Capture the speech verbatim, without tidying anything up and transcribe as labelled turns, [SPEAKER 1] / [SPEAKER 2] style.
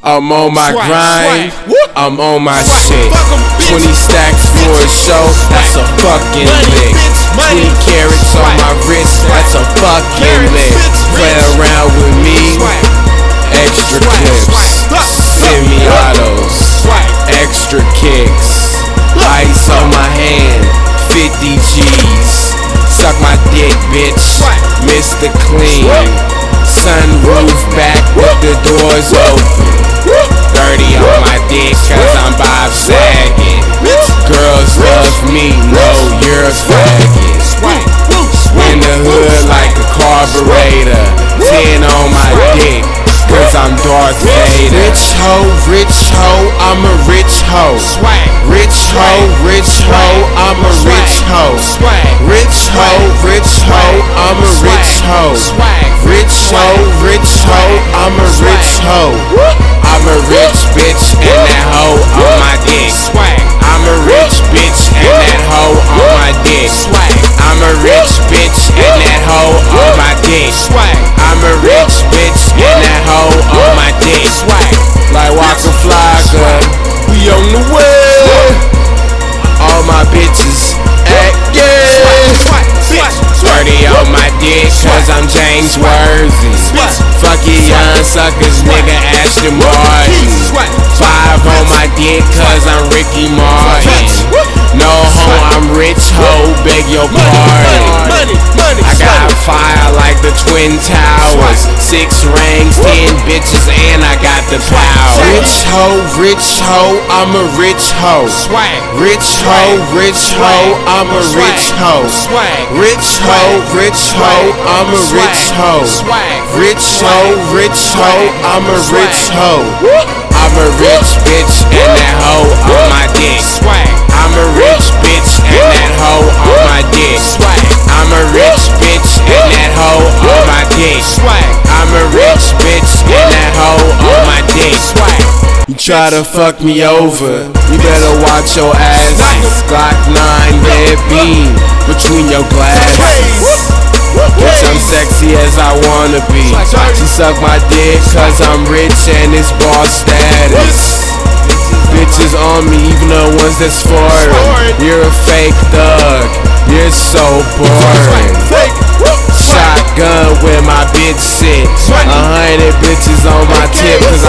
[SPEAKER 1] I'm on my grind, I'm on my shit. Twenty stacks for a show, that's a fucking lick. Twenty carats on my wrist, that's a fucking lick. Play around with me, extra clips, semi-autos, extra kicks, ice on my hand, fifty G's. Suck my dick, bitch, Mister Clean. Sunroof back with the doors open. Thirty on my dick cause I'm Bob Saget. Girls love me, no, you're a faggot. In the hood like a carburetor. Ten on my dick cause I'm Darth Vader. Rich hoe, rich hoe, I'm a rich hoe. Rich hoe, rich hoe, I'm a rich hoe. Rich hoe, rich hoe, I'm a rich hoe. Rich hoe, rich hoe, I'm a rich hoe. I'm a rich bitch and that hoe on my dick. I'm a rich bitch and that hoe on my dick. I'm a rich bitch and that hoe on my dick. I'm a rich bitch and that hoe on my dick. Like Waka Flocka, we on the way. All my bitches act yeah. Thirty on my dick cause I'm James Worthy. Fuck you young suckers, nigga Ashton Martin. Five on my dick cause I'm Ricky Martin. No hoe, I'm rich hoe, beg your pardon. I got fire like the Twin Towers. Six rings, ten bitches, and I got the power. Rich hoe, rich hoe, I'm a rich hoe. Rich hoe, rich hoe, I'm a rich hoe. Rich hoe, rich hoe, I'm a rich hoe. Rich hoe, rich hoe, I'm a rich hoe. I'm a rich bitch and that hoe on my dick. I'm a rich bitch and that hoe on my dick. I'm a rich bitch and that hoe on my dick. I'm a rich bitch and that hoe on my dick. You try to fuck me over, you better watch your asses. Glock nine red beam between your glasses. Bitch, I'm sexy as I wanna be. She suck my dick cause I'm rich and it's boss status. Bitches on me, even the ones that's foreign. You're a fake thug, you're so boring. Shotgun where my bitch sit. A hundred bitches on my tip cause